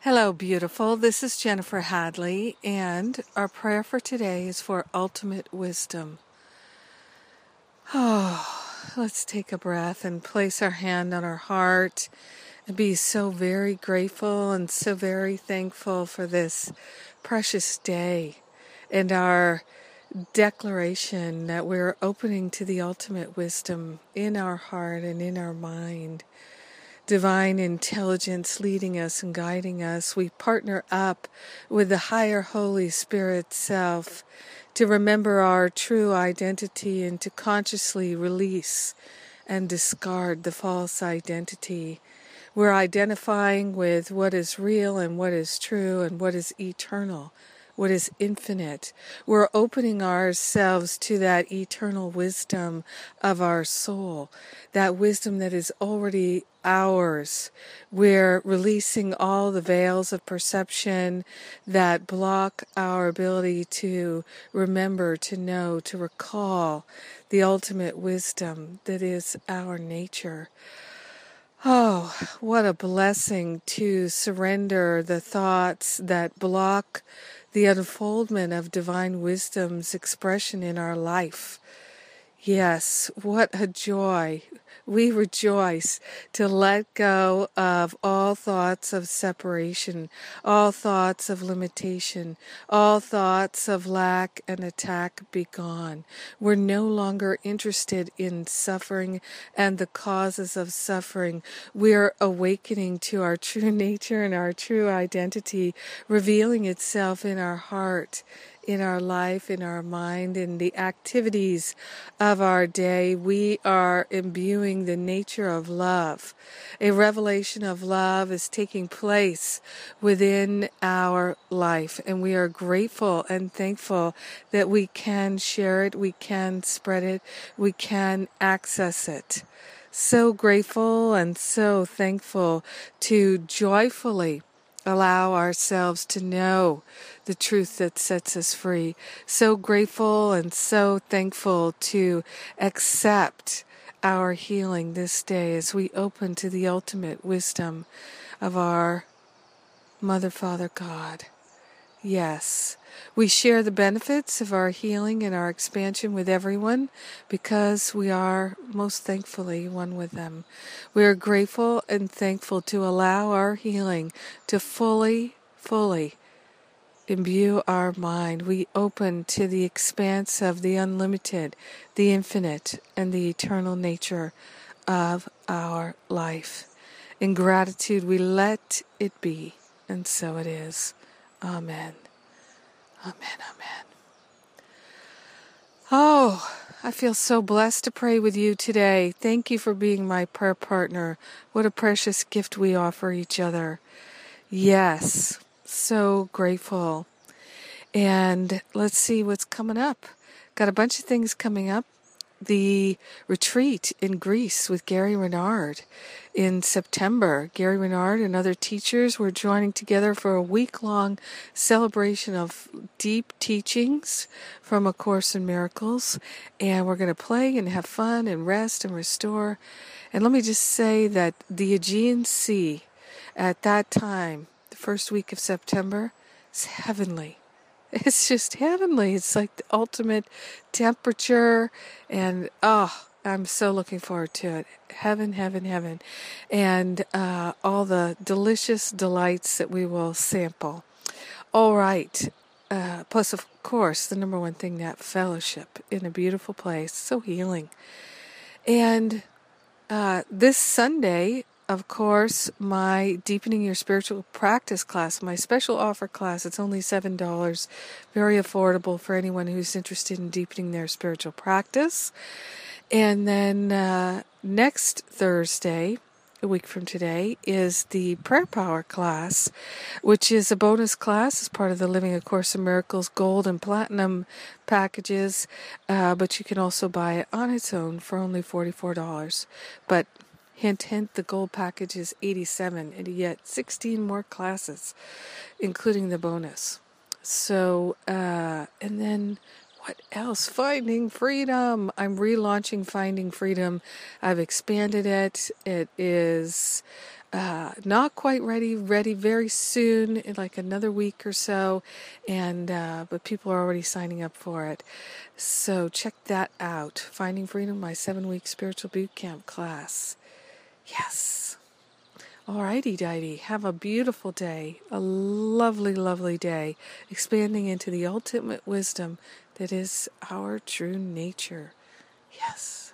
Hello, beautiful. This is Jennifer Hadley, and our prayer for today is for ultimate wisdom. Let's take a breath and place our hand on our heart and be so very grateful and so very thankful for this precious day and our declaration that we're opening to the ultimate wisdom in our heart and in our mind. Divine intelligence leading us and guiding us. We partner up with the higher Holy Spirit self to remember our true identity and to consciously release and discard the false identity. We're identifying with what is real and what is true and what is eternal, what is infinite. We're opening ourselves to that eternal wisdom of our soul, that wisdom that is already ours. We're releasing all the veils of perception that block our ability to remember, to know, to recall the ultimate wisdom that is our nature. Oh, what a blessing to surrender the thoughts that block the unfoldment of divine wisdom's expression in our life. Yes, what a joy. We rejoice to let go of all thoughts of separation, all thoughts of limitation, all thoughts of lack and attack be gone. We're no longer interested in suffering and the causes of suffering. We're awakening to our true nature and our true identity, revealing itself in our heart, in our life, in our mind, in the activities of our day. We are imbuing the nature of love. A revelation of love is taking place within our life, and we are grateful and thankful that we can share it, we can spread it, we can access it. So grateful and so thankful to joyfully allow ourselves to know the truth that sets us free. So grateful and so thankful to accept our healing this day as we open to the ultimate wisdom of our Mother, Father, God. Yes, we share the benefits of our healing and our expansion with everyone because we are most thankfully one with them. We are grateful and thankful to allow our healing to fully imbue our mind. We open to the expanse of the unlimited, the infinite, and the eternal nature of our life. In gratitude, we let it be, and so it is. Amen. Amen, amen. Oh, I feel so blessed to pray with you today. Thank you for being my prayer partner. What a precious gift we offer each other. Yes, so grateful. And let's see what's coming up. Got a bunch of things coming up. The retreat in Greece with Gary Renard in September. Gary Renard and other teachers were joining together for a week-long celebration of deep teachings from A Course in Miracles. And we're going to play and have fun and rest and restore. And let me just say that the Aegean Sea at that time, the first week of September, is heavenly. It's just heavenly. It's like the ultimate temperature. And, I'm so looking forward to it. Heaven, heaven, heaven. And all the delicious delights that we will sample. All right. Plus, of course, the number one thing, that fellowship in a beautiful place. So healing. And this Sunday, of course, my Deepening Your Spiritual Practice class, my special offer class, it's only $7, very affordable for anyone who's interested in deepening their spiritual practice. And then next Thursday, a week from today, is the Prayer Power class, which is a bonus class as part of the Living A Course in Miracles Gold and Platinum packages, but you can also buy it on its own for only $44. But hint, hint, the gold package is $87, and you get 16 more classes, including the bonus. So, and then what else? Finding Freedom. I'm relaunching Finding Freedom. I've expanded it. It is not quite ready very soon, in like another week or so, and but people are already signing up for it. So check that out. Finding Freedom, my 7-week spiritual boot camp class. Yes. Alrighty, Dighty. Have a beautiful day. A lovely, lovely day. Expanding into the ultimate wisdom that is our true nature. Yes.